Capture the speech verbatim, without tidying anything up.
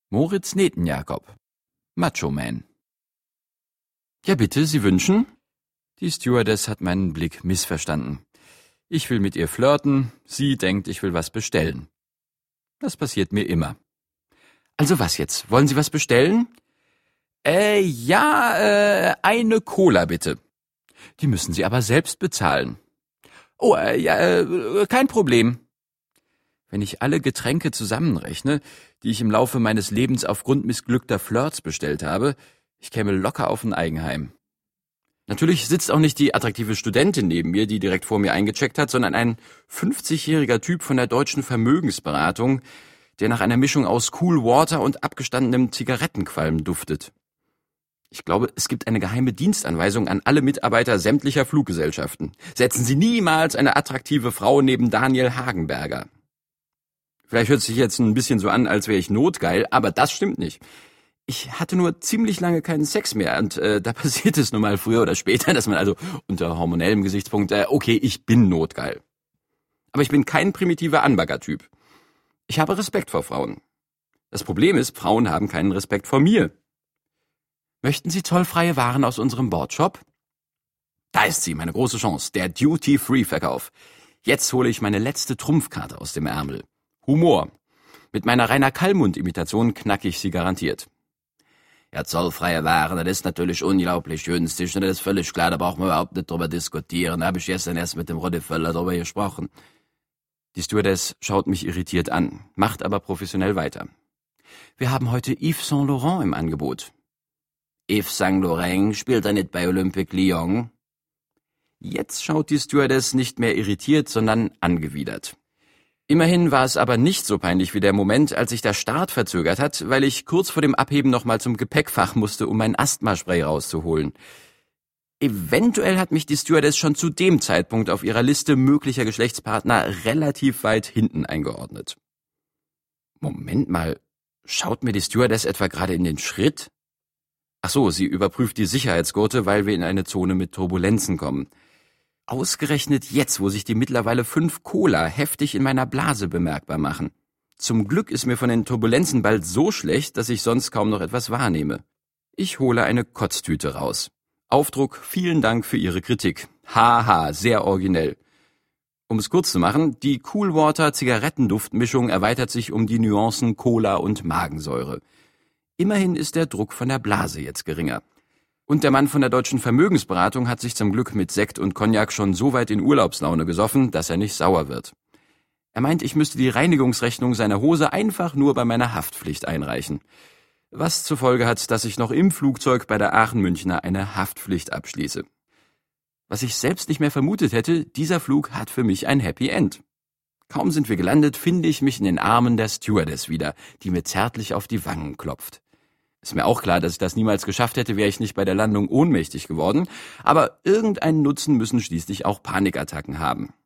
Moritz Netenjakob, Macho Man. Ja bitte, Sie wünschen? Die Stewardess hat meinen Blick missverstanden. Ich will mit ihr flirten, sie denkt, ich will was bestellen. Das passiert mir immer. Also was jetzt? Wollen Sie was bestellen? Äh, ja, äh, eine Cola bitte. Die müssen Sie aber selbst bezahlen. Oh, äh, ja, äh, kein Problem. Wenn ich alle Getränke zusammenrechne, die ich im Laufe meines Lebens aufgrund missglückter Flirts bestellt habe, ich käme locker auf ein Eigenheim. Natürlich sitzt auch nicht die attraktive Studentin neben mir, die direkt vor mir eingecheckt hat, sondern ein fünfzigjähriger Typ von der Deutschen Vermögensberatung, der nach einer Mischung aus Cool Water und abgestandenem Zigarettenqualm duftet. Ich glaube, es gibt eine geheime Dienstanweisung an alle Mitarbeiter sämtlicher Fluggesellschaften. Setzen Sie niemals eine attraktive Frau neben Daniel Hagenberger. Vielleicht hört es sich jetzt ein bisschen so an, als wäre ich notgeil, aber das stimmt nicht. Ich hatte nur ziemlich lange keinen Sex mehr und äh, da passiert es nun mal früher oder später, dass man also unter hormonellem Gesichtspunkt, äh, okay, ich bin notgeil. Aber ich bin kein primitiver Anbagger-Typ. Ich habe Respekt vor Frauen. Das Problem ist, Frauen haben keinen Respekt vor mir. Möchten Sie zollfreie Waren aus unserem Bordshop? Da ist sie, meine große Chance, der Duty-Free-Verkauf. Jetzt hole ich meine letzte Trumpfkarte aus dem Ärmel. Humor. Mit meiner Rainer Kallmund-Imitation knacke ich sie garantiert. Ja, zollfreie Waren, das ist natürlich unglaublich günstig, das ist völlig klar, da brauchen wir überhaupt nicht drüber diskutieren. Da habe ich gestern erst mit dem Rudi Völler drüber gesprochen. Die Stewardess schaut mich irritiert an, macht aber professionell weiter. Wir haben heute Yves Saint Laurent im Angebot. Yves Saint Laurent spielt er nicht bei Olympique Lyon? Jetzt schaut die Stewardess nicht mehr irritiert, sondern angewidert. Immerhin war es aber nicht so peinlich wie der Moment, als sich der Start verzögert hat, weil ich kurz vor dem Abheben nochmal zum Gepäckfach musste, um mein Asthmaspray rauszuholen. Eventuell hat mich die Stewardess schon zu dem Zeitpunkt auf ihrer Liste möglicher Geschlechtspartner relativ weit hinten eingeordnet. Moment mal, schaut mir die Stewardess etwa gerade in den Schritt? Ach so, sie überprüft die Sicherheitsgurte, weil wir in eine Zone mit Turbulenzen kommen. Ausgerechnet jetzt, wo sich die mittlerweile fünf Cola heftig in meiner Blase bemerkbar machen. Zum Glück ist mir von den Turbulenzen bald so schlecht, dass ich sonst kaum noch etwas wahrnehme. Ich hole eine Kotztüte raus. Aufdruck, vielen Dank für Ihre Kritik. Haha, sehr originell. Um es kurz zu machen, die Cool Water Zigarettenduftmischung erweitert sich um die Nuancen Cola und Magensäure. Immerhin ist der Druck von der Blase jetzt geringer. Und der Mann von der Deutschen Vermögensberatung hat sich zum Glück mit Sekt und Cognac schon so weit in Urlaubslaune gesoffen, dass er nicht sauer wird. Er meint, ich müsste die Reinigungsrechnung seiner Hose einfach nur bei meiner Haftpflicht einreichen. Was zur Folge hat, dass ich noch im Flugzeug bei der Aachen-Münchner eine Haftpflicht abschließe. Was ich selbst nicht mehr vermutet hätte, dieser Flug hat für mich ein Happy End. Kaum sind wir gelandet, finde ich mich in den Armen der Stewardess wieder, die mir zärtlich auf die Wangen klopft. Ist mir auch klar, dass ich das niemals geschafft hätte, wäre ich nicht bei der Landung ohnmächtig geworden, aber irgendeinen Nutzen müssen schließlich auch Panikattacken haben.